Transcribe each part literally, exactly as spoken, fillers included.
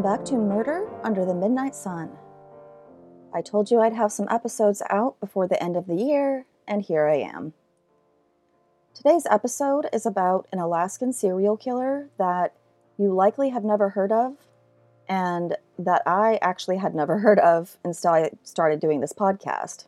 back to Murder Under the Midnight Sun. I told you I'd have some episodes out before the end of the year, and here I am. Today's episode is about an Alaskan serial killer that you likely have never heard of, and that I actually had never heard of until I started doing this podcast.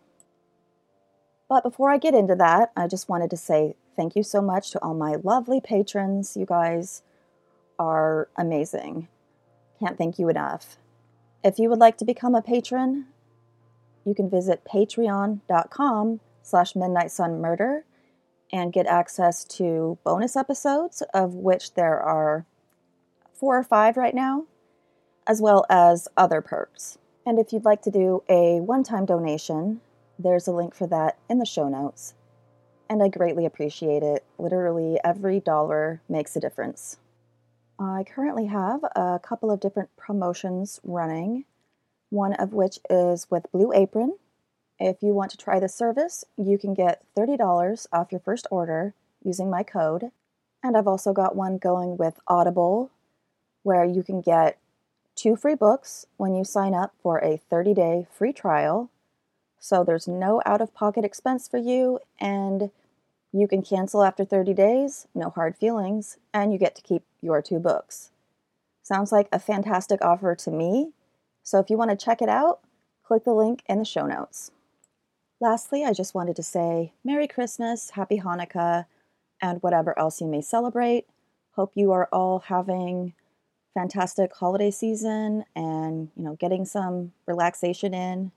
But before I get into that, I just wanted to say thank you so much to all my lovely patrons. You guys are amazing. Can't thank you enough. If you would like to become a patron, you can visit patreon.com slash midnightsunmurder and get access to bonus episodes, of which there are four or five right now, as well as other perks. And if you'd like to do a one-time donation, there's a link for that in the show notes. And I greatly appreciate it. Literally every dollar makes a difference. I currently have a couple of different promotions running, one of which is with Blue Apron. If you want to try the service, you can get thirty dollars off your first order using my code. And I've also got one going with Audible, where you can get two free books when you sign up for a thirty-day free trial. So there's no out-of-pocket expense for you, and you can cancel after thirty days, no hard feelings, and you get to keep your two books. Sounds like a fantastic offer to me, so if you want to check it out, click the link in the show notes. Lastly, I just wanted to say Merry Christmas, Happy Hanukkah, and whatever else you may celebrate. Hope you are all having fantastic holiday season and, you know, getting some relaxation in.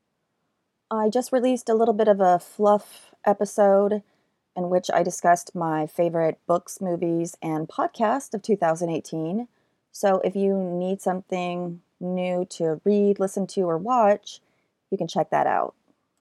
I just released a little bit of a fluff episode in which I discussed my favorite books, movies, and podcast of two thousand eighteen. So if you need something new to read, listen to, or watch, you can check that out.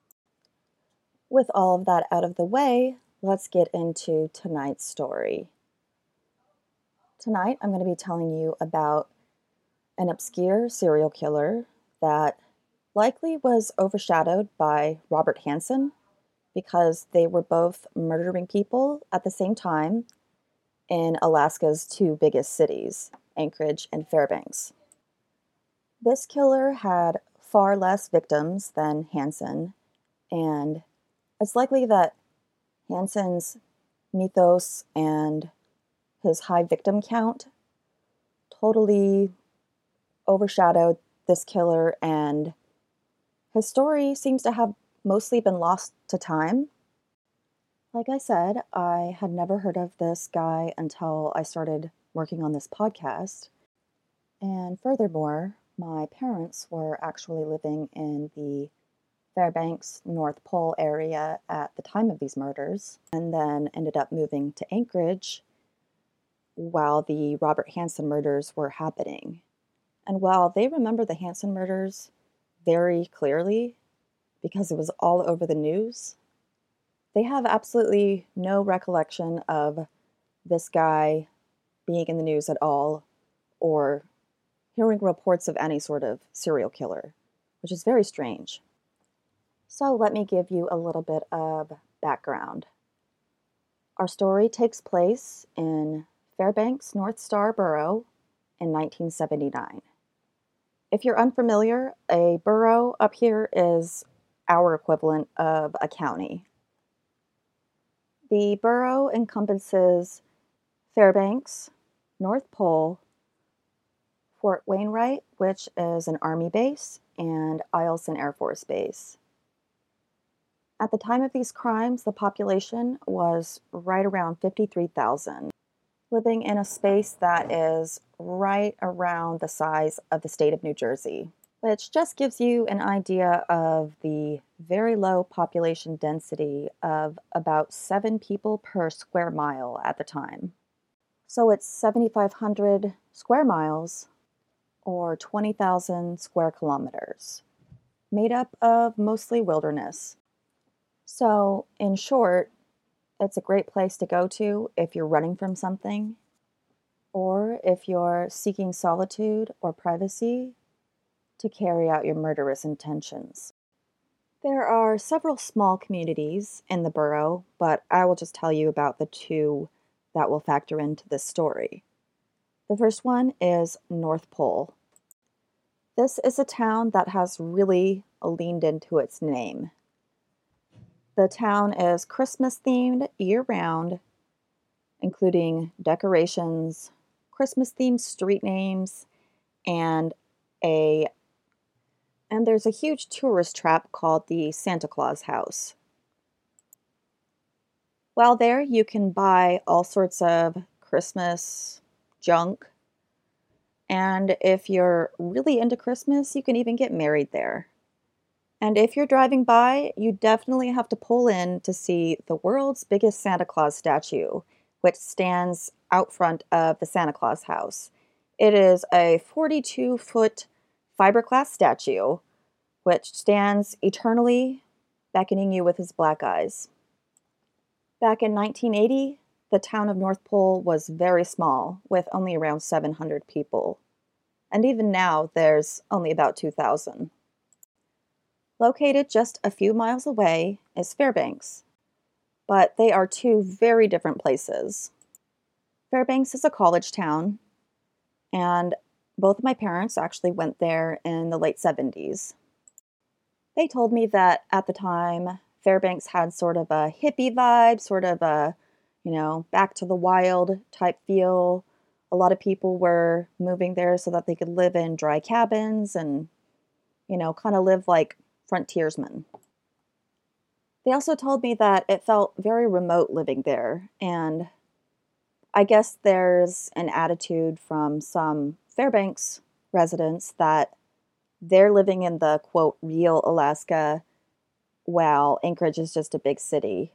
With all of that out of the way, let's get into tonight's story. Tonight, I'm going to be telling you about an obscure serial killer that likely was overshadowed by Robert Hansen, because they were both murdering people at the same time in Alaska's two biggest cities, Anchorage and Fairbanks. This killer had far less victims than Hansen, and it's likely that Hansen's mythos and his high victim count totally overshadowed this killer, and his story seems to have mostly been lost to time. Like I said, I had never heard of this guy until I started working on this podcast. And furthermore, my parents were actually living in the Fairbanks North Pole area at the time of these murders, and then ended up moving to Anchorage while the Robert Hansen murders were happening. And while they remember the Hansen murders very clearly, because it was all over the news, they have absolutely no recollection of this guy being in the news at all, or hearing reports of any sort of serial killer, which is very strange. So let me give you a little bit of background. Our story takes place in Fairbanks North Star Borough in nineteen seventy-nine. If you're unfamiliar, a borough up here is our equivalent of a county. The borough encompasses Fairbanks, North Pole, Fort Wainwright, which is an Army base, and Eielson Air Force Base. At the time of these crimes, the population was right around fifty-three thousand, living in a space that is right around the size of the state of New Jersey, which just gives you an idea of the very low population density of about seven people per square mile at the time. So it's seventy-five hundred square miles, or twenty thousand square kilometers, made up of mostly wilderness. So, in short, it's a great place to go to if you're running from something, or if you're seeking solitude or privacy to carry out your murderous intentions. There are several small communities in the borough, but I will just tell you about the two that will factor into this story. The first one is North Pole. This is a town that has really leaned into its name. The town is Christmas themed year round, including decorations, Christmas themed street names, and a and there's a huge tourist trap called the Santa Claus House. While there, you can buy all sorts of Christmas junk, and if you're really into Christmas, you can even get married there. And if you're driving by, you definitely have to pull in to see the world's biggest Santa Claus statue, which stands out front of the Santa Claus house. It is a forty-two foot fiberglass statue, which stands eternally beckoning you with his black eyes. Back in nineteen eighty, the town of North Pole was very small, with only around seven hundred people. And even now, there's only about two thousand. Located just a few miles away is Fairbanks, but they are two very different places. Fairbanks is a college town, and both of my parents actually went there in the late seventies. They told me that at the time, Fairbanks had sort of a hippie vibe, sort of a, you know, back to the wild type feel. A lot of people were moving there so that they could live in dry cabins and, you know, kind of live like frontiersmen. They also told me that it felt very remote living there, and I guess there's an attitude from some Fairbanks residents that they're living in the quote real Alaska while Anchorage is just a big city.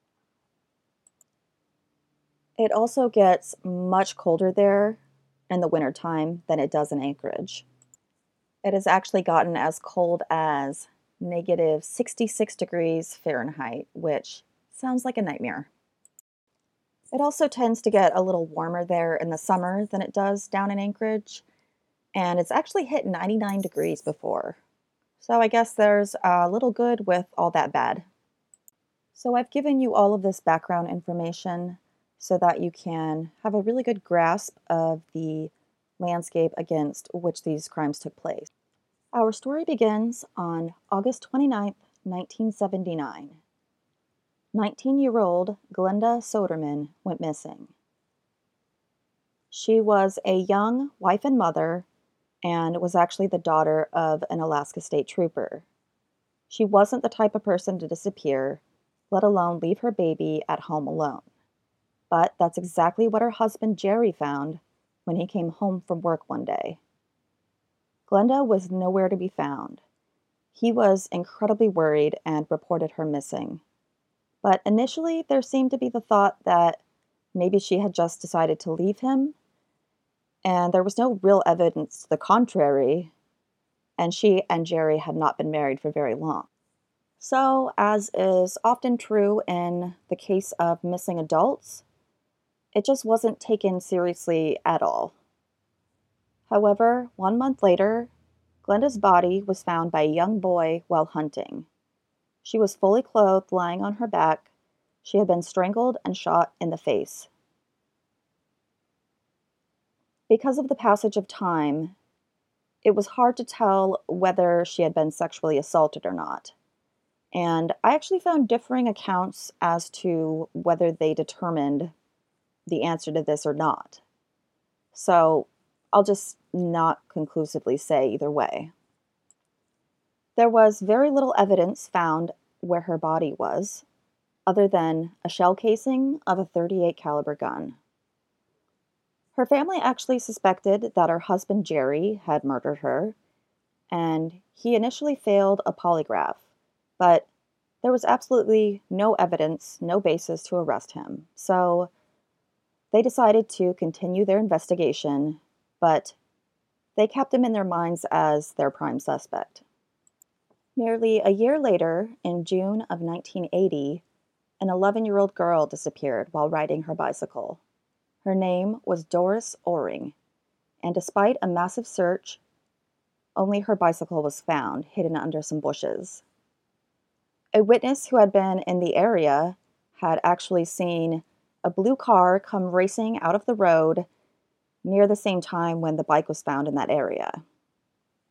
It also gets much colder there in the wintertime than it does in Anchorage. It has actually gotten as cold as negative sixty-six degrees Fahrenheit, which sounds like a nightmare. It also tends to get a little warmer there in the summer than it does down in Anchorage, and it's actually hit ninety-nine degrees before. So I guess there's a little good with all that bad. So I've given you all of this background information so that you can have a really good grasp of the landscape against which these crimes took place. Our story begins on August twenty-ninth, nineteen seventy-nine. nineteen-year-old Glenda Soderman went missing. She was a young wife and mother and was actually the daughter of an Alaska State Trooper. She wasn't the type of person to disappear, let alone leave her baby at home alone. But that's exactly what her husband Jerry found when he came home from work one day. Glenda was nowhere to be found. He was incredibly worried and reported her missing. But initially, there seemed to be the thought that maybe she had just decided to leave him, and there was no real evidence to the contrary, and she and Jerry had not been married for very long. So, as is often true in the case of missing adults, it just wasn't taken seriously at all. However, one month later, Glenda's body was found by a young boy while hunting. She was fully clothed, lying on her back. She had been strangled and shot in the face. Because of the passage of time, it was hard to tell whether she had been sexually assaulted or not. And I actually found differing accounts as to whether they determined the answer to this or not. So I'll just not conclusively say either way. There was very little evidence found where her body was, other than a shell casing of a thirty-eight caliber gun. Her family actually suspected that her husband Jerry had murdered her, and he initially failed a polygraph, but there was absolutely no evidence, no basis to arrest him. So they decided to continue their investigation, but they kept him in their minds as their prime suspect. Nearly a year later, in June of nineteen eighty, an eleven-year-old girl disappeared while riding her bicycle. Her name was Doris Oring, and despite a massive search, only her bicycle was found, hidden under some bushes. A witness who had been in the area had actually seen a blue car come racing out of the road near the same time when the bike was found in that area.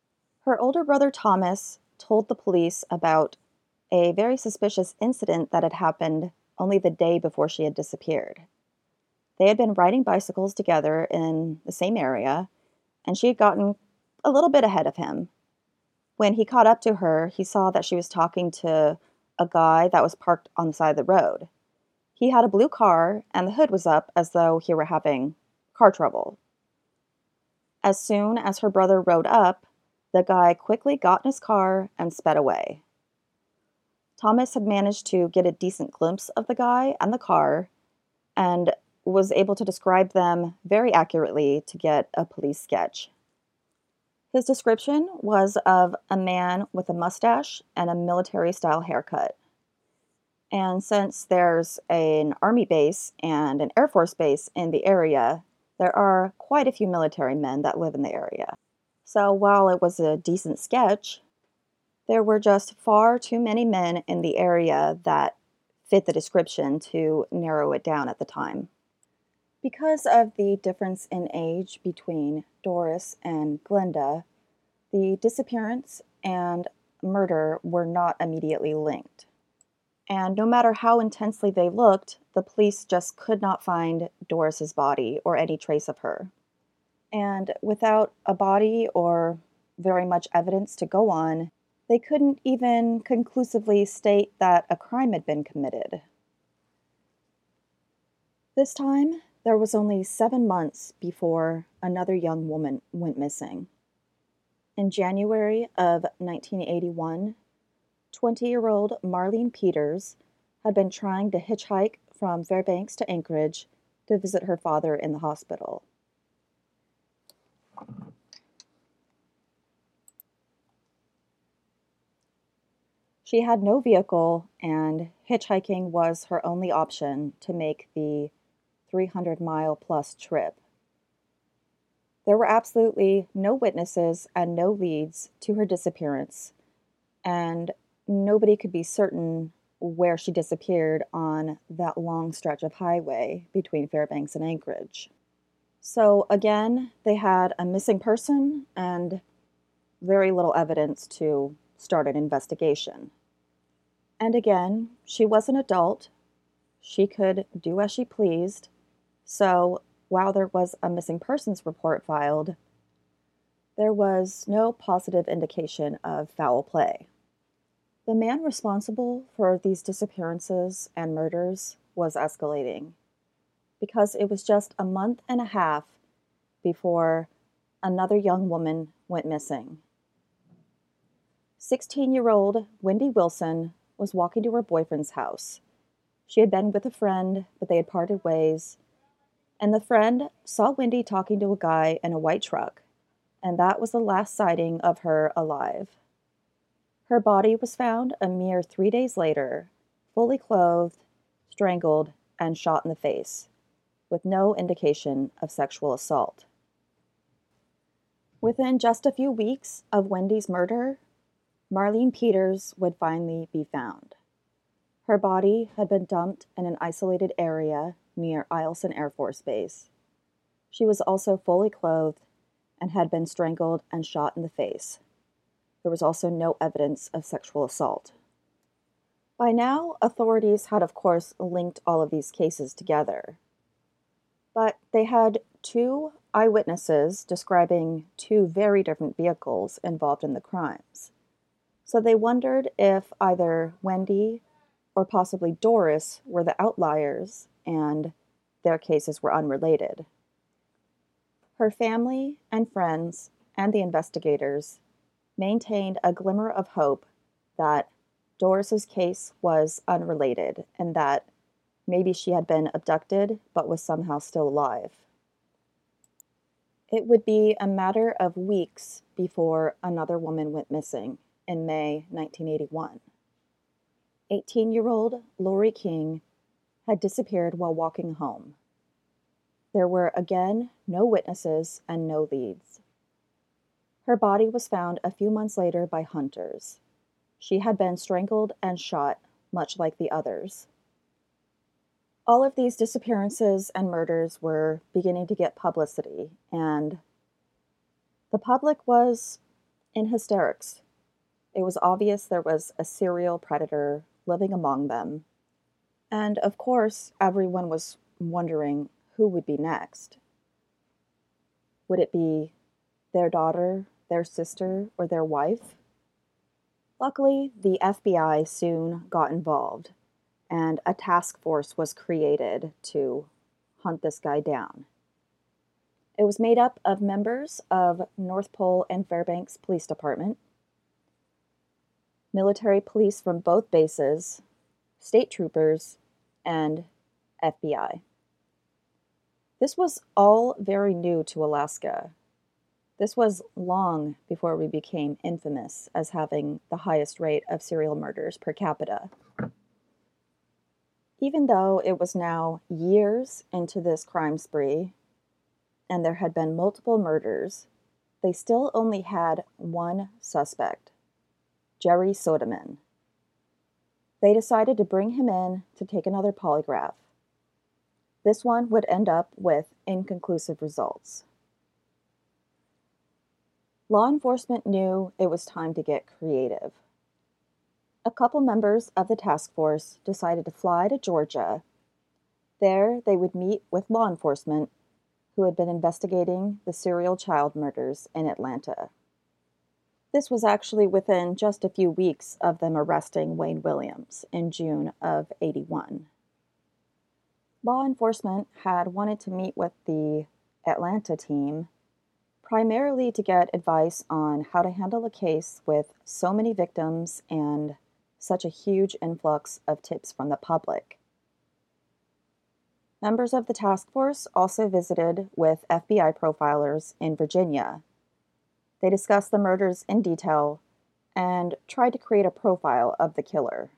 Her older brother Thomas told the police about a very suspicious incident that had happened only the day before she had disappeared. They had been riding bicycles together in the same area, and she had gotten a little bit ahead of him. When he caught up to her, he saw that she was talking to a guy that was parked on the side of the road. He had a blue car, and the hood was up as though he were having car trouble. As soon as her brother rode up, the guy quickly got in his car and sped away. Thomas had managed to get a decent glimpse of the guy and the car and was able to describe them very accurately to get a police sketch. His description was of a man with a mustache and a military-style haircut. And since there's an Army base and an Air Force base in the area, there are quite a few military men that live in the area. So while it was a decent sketch, there were just far too many men in the area that fit the description to narrow it down at the time. Because of the difference in age between Doris and Glenda, the disappearance and murder were not immediately linked. And no matter how intensely they looked, the police just could not find Doris's body or any trace of her. And without a body or very much evidence to go on, they couldn't even conclusively state that a crime had been committed. This time, there was only seven months before another young woman went missing. In January of nineteen eighty-one, twenty-year-old Marlene Peters had been trying to hitchhike from Fairbanks to Anchorage to visit her father in the hospital. She had no vehicle, and hitchhiking was her only option to make the three hundred mile plus trip. There were absolutely no witnesses and no leads to her disappearance, and nobody could be certain where she disappeared on that long stretch of highway between Fairbanks and Anchorage. So again, they had a missing person and very little evidence to start an investigation. And again, she was an adult. She could do as she pleased. So while there was a missing persons report filed, there was no positive indication of foul play. The man responsible for these disappearances and murders was escalating because it was just a month and a half before another young woman went missing. sixteen-year-old Wendy Wilson was walking to her boyfriend's house. She had been with a friend, but they had parted ways, and the friend saw Wendy talking to a guy in a white truck, and that was the last sighting of her alive. Her body was found a mere three days later, fully clothed, strangled, and shot in the face, with no indication of sexual assault. Within just a few weeks of Wendy's murder, Marlene Peters would finally be found. Her body had been dumped in an isolated area near Eielson Air Force Base. She was also fully clothed and had been strangled and shot in the face. There was also no evidence of sexual assault. By now, authorities had, of course, linked all of these cases together. But they had two eyewitnesses describing two very different vehicles involved in the crimes. So they wondered if either Wendy or possibly Doris were the outliers and their cases were unrelated. Her family and friends and the investigators maintained a glimmer of hope that Doris's case was unrelated and that maybe she had been abducted but was somehow still alive. It would be a matter of weeks before another woman went missing in May nineteen eighty-one. eighteen-year-old Lori King had disappeared while walking home. There were again no witnesses and no leads. Her body was found a few months later by hunters. She had been strangled and shot, much like the others. All of these disappearances and murders were beginning to get publicity, and the public was in hysterics. It was obvious there was a serial predator living among them, and of course, everyone was wondering who would be next. Would it be their daughter, their sister, or their wife? Luckily, the F B I soon got involved, and a task force was created to hunt this guy down. It was made up of members of North Pole and Fairbanks Police Department, military police from both bases, state troopers, and F B I. This was all very new to Alaska. This was long before we became infamous as having the highest rate of serial murders per capita. Even though it was now years into this crime spree, and there had been multiple murders, they still only had one suspect, Jerry Sodeman. They decided to bring him in to take another polygraph. This one would end up with inconclusive results. Law enforcement knew it was time to get creative. A couple members of the task force decided to fly to Georgia. There, they would meet with law enforcement who had been investigating the serial child murders in Atlanta. This was actually within just a few weeks of them arresting Wayne Williams in June of eighty-one. Law enforcement had wanted to meet with the Atlanta team primarily to get advice on how to handle a case with so many victims and such a huge influx of tips from the public. Members of the task force also visited with F B I profilers in Virginia. They discussed the murders in detail and tried to create a profile of the killer.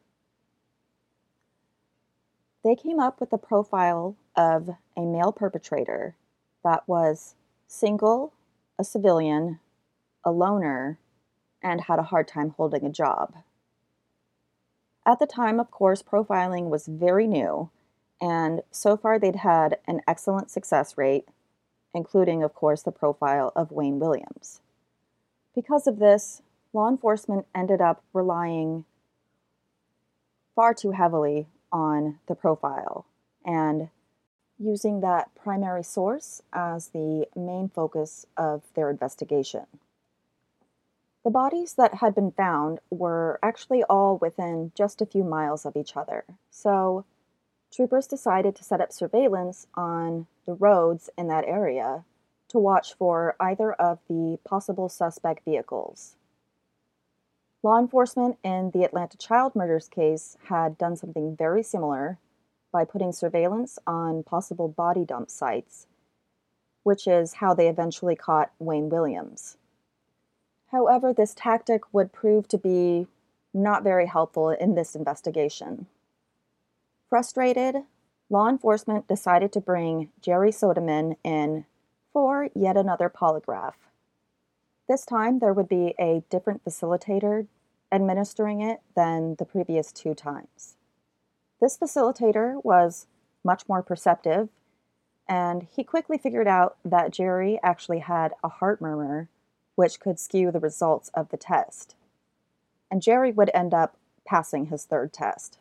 They came up with a profile of a male perpetrator that was single, a civilian, a loner, and had a hard time holding a job. At the time, of course, profiling was very new, and so far they'd had an excellent success rate, including, of course, the profile of Wayne Williams. Because of this, law enforcement ended up relying far too heavily on the profile and using that primary source as the main focus of their investigation. The bodies that had been found were actually all within just a few miles of each other, so troopers decided to set up surveillance on the roads in that area to watch for either of the possible suspect vehicles. Law enforcement in the Atlanta child murders case had done something very similar by putting surveillance on possible body dump sites, which is how they eventually caught Wayne Williams. However, this tactic would prove to be not very helpful in this investigation. Frustrated, law enforcement decided to bring Jerry Sodeman in for yet another polygraph. This time, there would be a different facilitator administering it than the previous two times. This facilitator was much more perceptive, and he quickly figured out that Jerry actually had a heart murmur, which could skew the results of the test. And Jerry would end up passing his third test.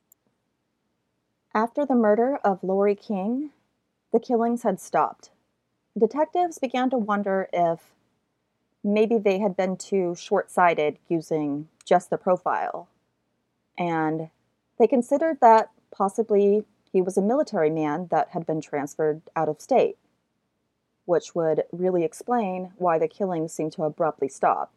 After the murder of Lori King, the killings had stopped. Detectives began to wonder if maybe they had been too short-sighted using just the profile, and they considered that possibly he was a military man that had been transferred out of state, which would really explain why the killings seemed to abruptly stop.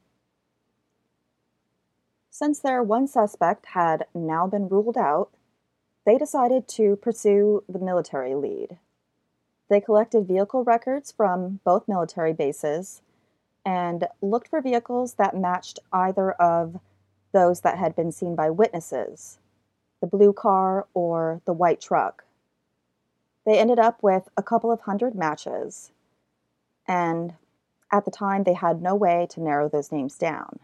Since their one suspect had now been ruled out, they decided to pursue the military lead. They collected vehicle records from both military bases and looked for vehicles that matched either of those that had been seen by witnesses, the blue car or the white truck. They ended up with a couple of hundred matches, and at the time they had no way to narrow those names down.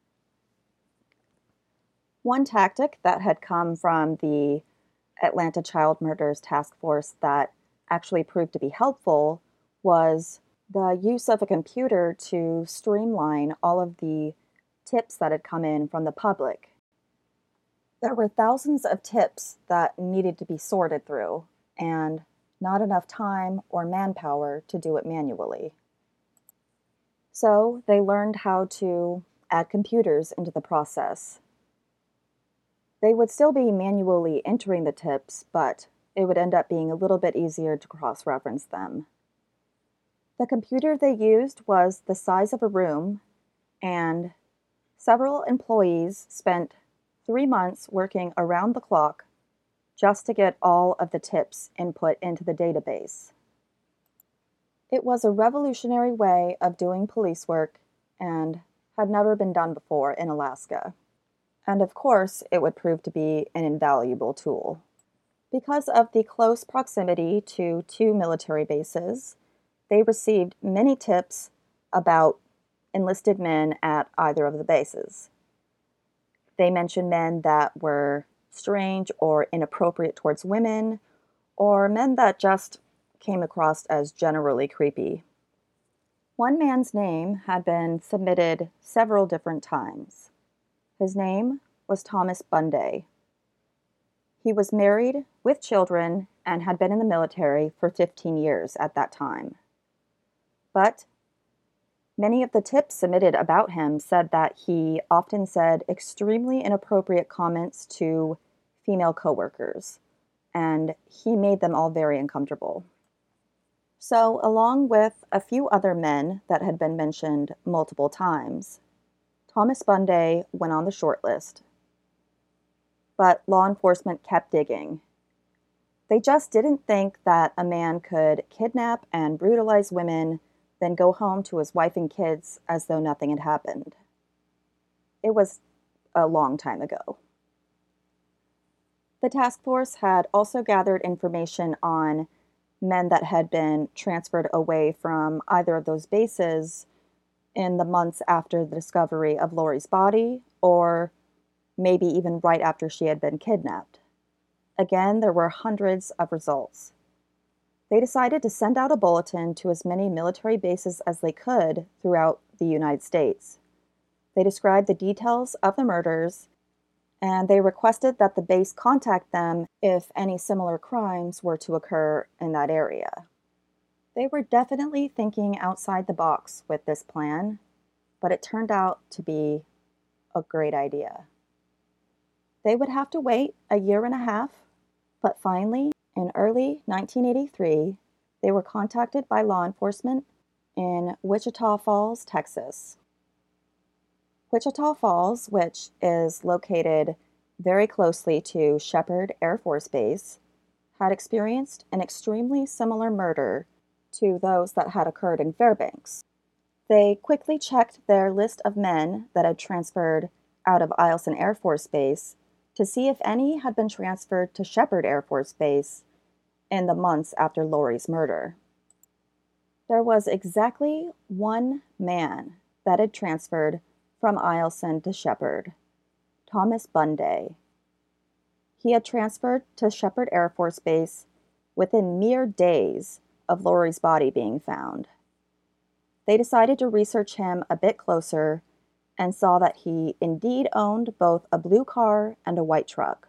One tactic that had come from the Atlanta Child Murders Task Force that actually proved to be helpful was the use of a computer to streamline all of the tips that had come in from the public. There were thousands of tips that needed to be sorted through, and not enough time or manpower to do it manually. So they learned how to add computers into the process. They would still be manually entering the tips, but it would end up being a little bit easier to cross-reference them. The computer they used was the size of a room, and several employees spent three months working around the clock just to get all of the tips input into the database. It was a revolutionary way of doing police work and had never been done before in Alaska. And of course, it would prove to be an invaluable tool. Because of the close proximity to two military bases, they received many tips about enlisted men at either of the bases. They mentioned men that were strange or inappropriate towards women, or men that just came across as generally creepy. One man's name had been submitted several different times. His name was Thomas Bunday. He was married with children and had been in the military for fifteen years at that time. But many of the tips submitted about him said that he often said extremely inappropriate comments to female coworkers, and he made them all very uncomfortable. So, along with a few other men that had been mentioned multiple times, Thomas Bunday went on the short list. But law enforcement kept digging. They just didn't think that a man could kidnap and brutalize women, then go home to his wife and kids as though nothing had happened. It was a long time ago. The task force had also gathered information on men that had been transferred away from either of those bases in the months after the discovery of Lori's body, or maybe even right after she had been kidnapped. Again, there were hundreds of results. They decided to send out a bulletin to as many military bases as they could throughout the United States. They described the details of the murders, and they requested that the base contact them if any similar crimes were to occur in that area. They were definitely thinking outside the box with this plan, but it turned out to be a great idea. They would have to wait a year and a half, but finally, in early nineteen eighty-three, they were contacted by law enforcement in Wichita Falls, Texas. Wichita Falls, which is located very closely to Sheppard Air Force Base, had experienced an extremely similar murder to those that had occurred in Fairbanks. They quickly checked their list of men that had transferred out of Eielson Air Force Base to see if any had been transferred to Sheppard Air Force Base in the months after Lori's murder. There was exactly one man that had transferred from Eielson to Sheppard, Thomas Bunday. He had transferred to Sheppard Air Force Base within mere days of Lori's body being found. They decided to research him a bit closer and saw that he indeed owned both a blue car and a white truck.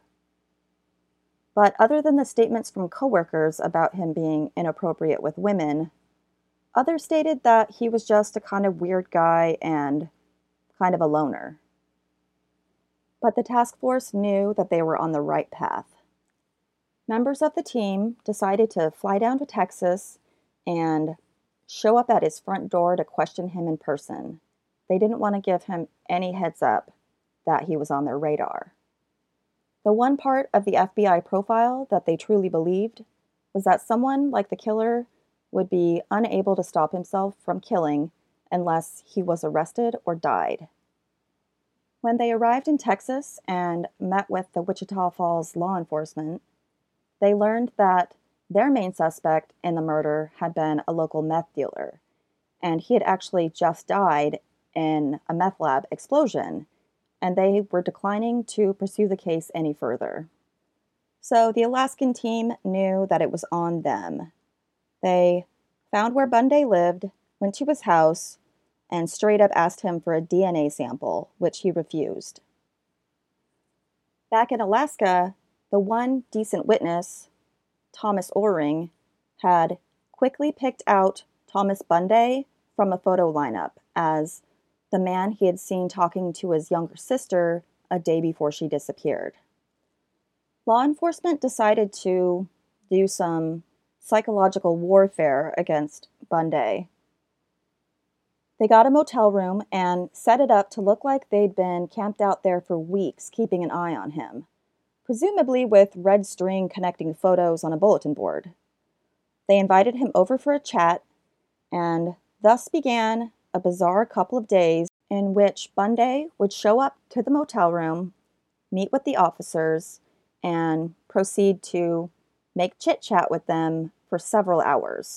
But other than the statements from coworkers about him being inappropriate with women, others stated that he was just a kind of weird guy and kind of a loner. But the task force knew that they were on the right path. Members of the team decided to fly down to Texas and show up at his front door to question him in person. They didn't want to give him any heads up that he was on their radar. The one part of the F B I profile that they truly believed was that someone like the killer would be unable to stop himself from killing unless he was arrested or died. When they arrived in Texas and met with the Wichita Falls law enforcement, they learned that their main suspect in the murder had been a local meth dealer, and he had actually just died in a meth lab explosion, and they were declining to pursue the case any further. So the Alaskan team knew that it was on them. They found where Bunday lived, went to his house and straight up asked him for a D N A sample, which he refused. Back in Alaska, the one decent witness, Thomas Oring, had quickly picked out Thomas Bunday from a photo lineup as the man he had seen talking to his younger sister a day before she disappeared. Law enforcement decided to do some psychological warfare against Bunday. They got a motel room and set it up to look like they'd been camped out there for weeks, keeping an eye on him, presumably with red string connecting photos on a bulletin board. They invited him over for a chat, and thus began a bizarre couple of days in which Bunday would show up to the motel room, meet with the officers, and proceed to make chit-chat with them for several hours.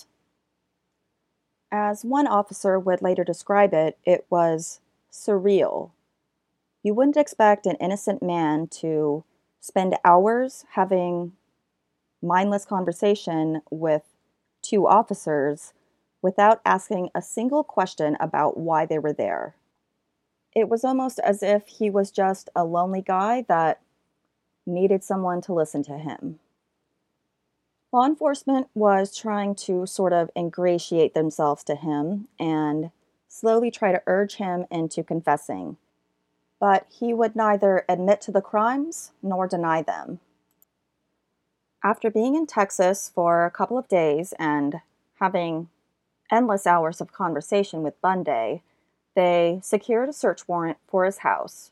As one officer would later describe it, it was surreal. You wouldn't expect an innocent man to spend hours having mindless conversation with two officers without asking a single question about why they were there. It was almost as if he was just a lonely guy that needed someone to listen to him. Law enforcement was trying to sort of ingratiate themselves to him and slowly try to urge him into confessing, but he would neither admit to the crimes nor deny them. After being in Texas for a couple of days and having endless hours of conversation with Bunday, they secured a search warrant for his house.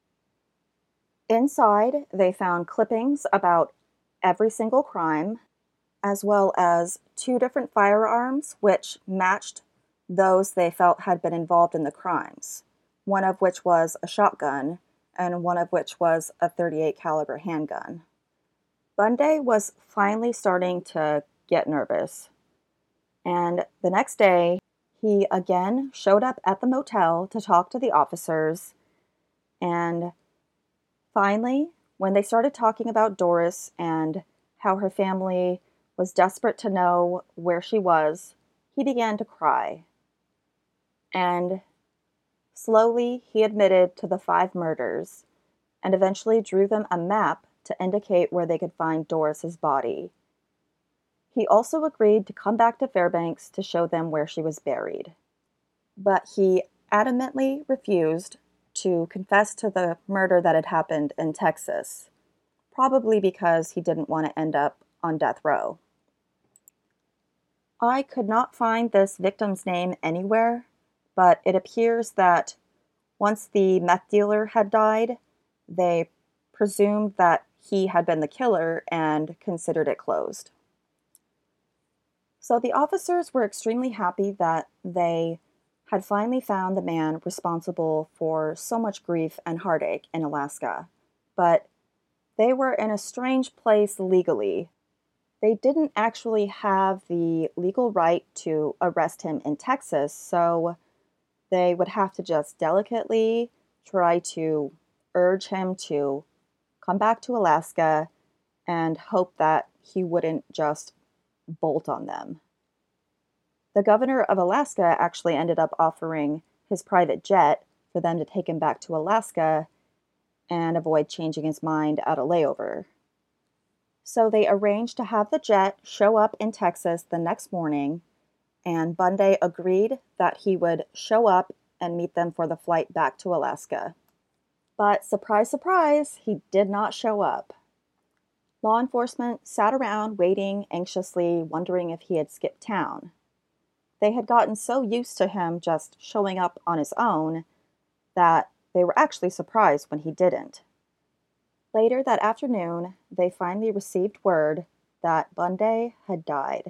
Inside, they found clippings about every single crime, as well as two different firearms which matched those they felt had been involved in the crimes, one of which was a shotgun and one of which was a thirty-eight caliber handgun. Bunday was finally starting to get nervous, and the next day he again showed up at the motel to talk to the officers, and finally, when they started talking about Doris and how her family was desperate to know where she was, he began to cry. And slowly he admitted to the five murders and eventually drew them a map to indicate where they could find Doris's body. He also agreed to come back to Fairbanks to show them where she was buried. But he adamantly refused to confess to the murder that had happened in Texas, probably because he didn't want to end up on death row. I could not find this victim's name anywhere, but it appears that once the meth dealer had died, they presumed that he had been the killer and considered it closed. So the officers were extremely happy that they had finally found the man responsible for so much grief and heartache in Alaska, but they were in a strange place legally. They didn't actually have the legal right to arrest him in Texas, so they would have to just delicately try to urge him to come back to Alaska and hope that he wouldn't just bolt on them. The governor of Alaska actually ended up offering his private jet for them to take him back to Alaska and avoid changing his mind at a layover. So they arranged to have the jet show up in Texas the next morning, and Bunday agreed that he would show up and meet them for the flight back to Alaska. But surprise, surprise, he did not show up. Law enforcement sat around waiting anxiously, wondering if he had skipped town. They had gotten so used to him just showing up on his own that they were actually surprised when he didn't. Later that afternoon, they finally received word that Bunday had died.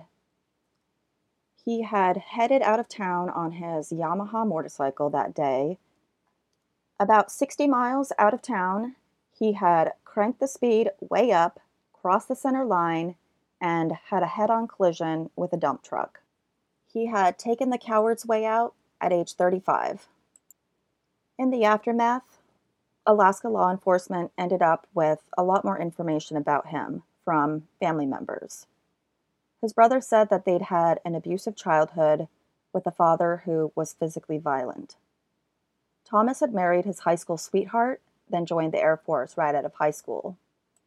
He had headed out of town on his Yamaha motorcycle that day. About sixty miles out of town, he had cranked the speed way up, crossed the center line, and had a head-on collision with a dump truck. He had taken the coward's way out at age thirty-five. In the aftermath, Alaska law enforcement ended up with a lot more information about him from family members. His brother said that they'd had an abusive childhood with a father who was physically violent. Thomas had married his high school sweetheart, then joined the Air Force right out of high school.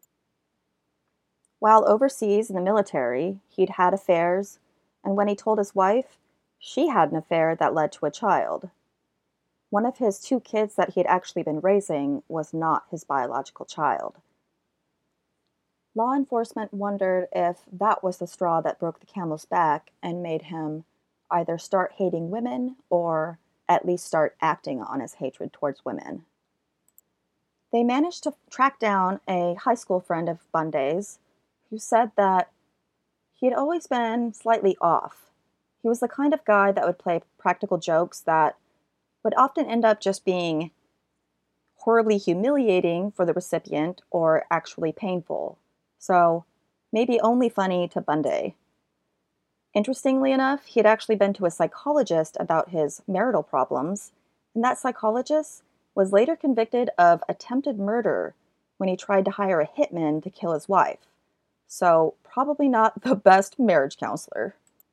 While overseas in the military, he'd had affairs, and when he told his wife, she had an affair that led to a child. One of his two kids that he had actually been raising was not his biological child. Law enforcement wondered if that was the straw that broke the camel's back and made him either start hating women or at least start acting on his hatred towards women. They managed to track down a high school friend of Bunday's who said that he had always been slightly off. He was the kind of guy that would play practical jokes that would often end up just being horribly humiliating for the recipient or actually painful. So maybe only funny to Bunday. Interestingly enough, he had actually been to a psychologist about his marital problems, and that psychologist was later convicted of attempted murder when he tried to hire a hitman to kill his wife. So probably not the best marriage counselor.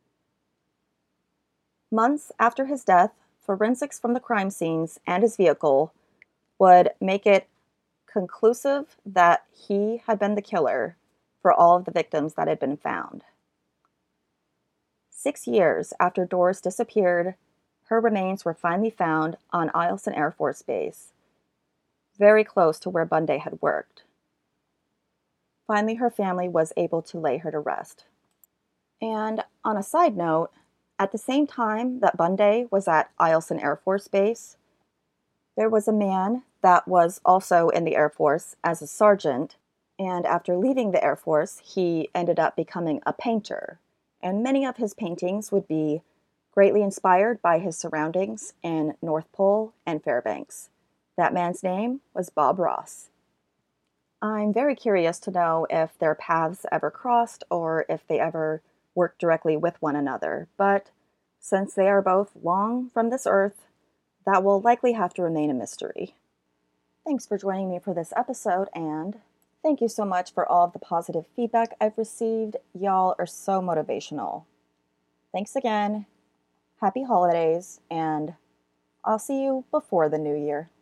Months after his death, forensics from the crime scenes and his vehicle would make it conclusive that he had been the killer for all of the victims that had been found. Six years after Doris disappeared, her remains were finally found on Eielson Air Force Base, very close to where Bunday had worked. Finally, her family was able to lay her to rest. And on a side note, at the same time that Bunday was at Eielson Air Force Base, there was a man that was also in the Air Force as a sergeant, and after leaving the Air Force, he ended up becoming a painter. And many of his paintings would be greatly inspired by his surroundings in North Pole and Fairbanks. That man's name was Bob Ross. I'm very curious to know if their paths ever crossed or if they ever worked directly with one another, but since they are both long from this earth, that will likely have to remain a mystery. Thanks for joining me for this episode, and thank you so much for all of the positive feedback I've received. Y'all are so motivational. Thanks again, happy holidays, and I'll see you before the new year.